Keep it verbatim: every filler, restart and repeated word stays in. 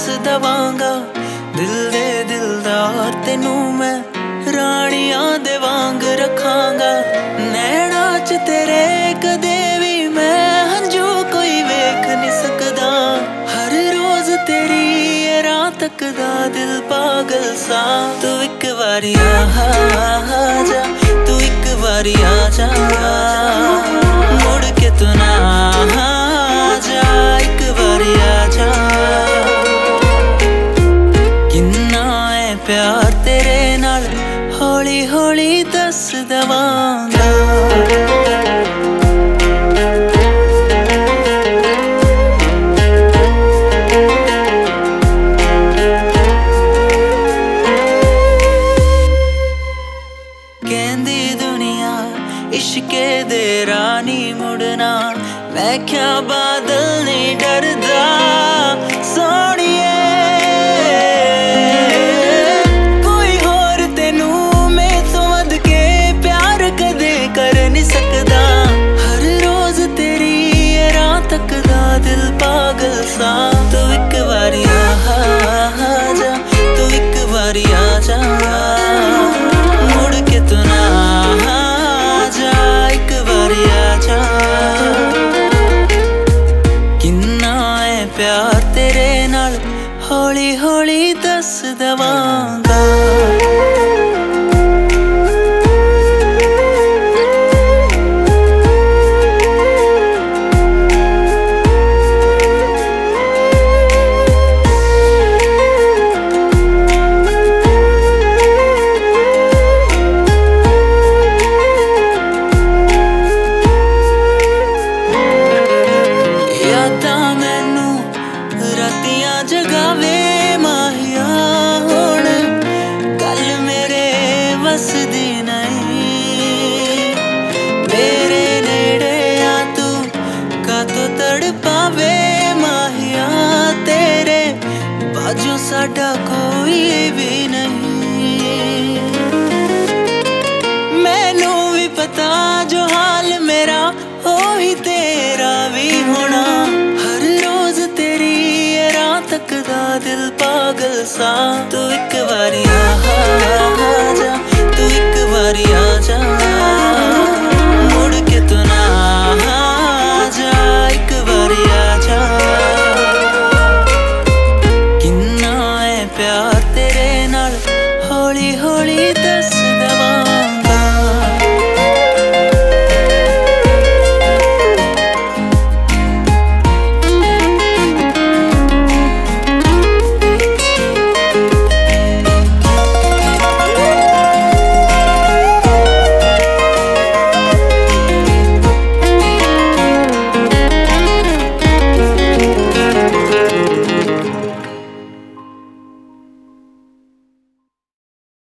दवांगा दिल दे दिलदार तेनू मैं रानियां दे वांग रखांगा। नैना च तेरे कदे भी मैं हंजू कोई वेख नहीं सकदा। हर रोज तेरी ये रात तकदा दिल पागल सा। तू एक बारी आ जा, तू एक बारी आ जा, मुड़ के तू ना जा, एक बारी आ जा। किन्ना है प्यार तेरे नाल हौली हौली दस दवांगा। कहंदी दुनिया इश्के दे रानी मुड़ना, मैं क्या बादल नहीं डरदा सोनिए। कोई होर तेनू मैं तो वध के प्यार कदे कर नहीं सकदा। हर रोज तेरी ये रात तकदा दिल पागल सा। तू एक बारी आ जा, तू एक बारी आ जा, मुड़ के तू ना जा, एक बारी आ जा। किन्ना है प्यार तेरे नाल हौली हौली दस दवांगा। जगावे माहिया हुण गल मेरे बस दी नहीं। मेरे नेड़े आ तू कातों तड़ पावे माहिया, तेरे बाजू साडा कोई भी नहीं। मैनू भी पता जो हाल मेरा ओही तेरा भी होना। हर रोज तेरी तकदा दिल पागल सा। तू एक बारी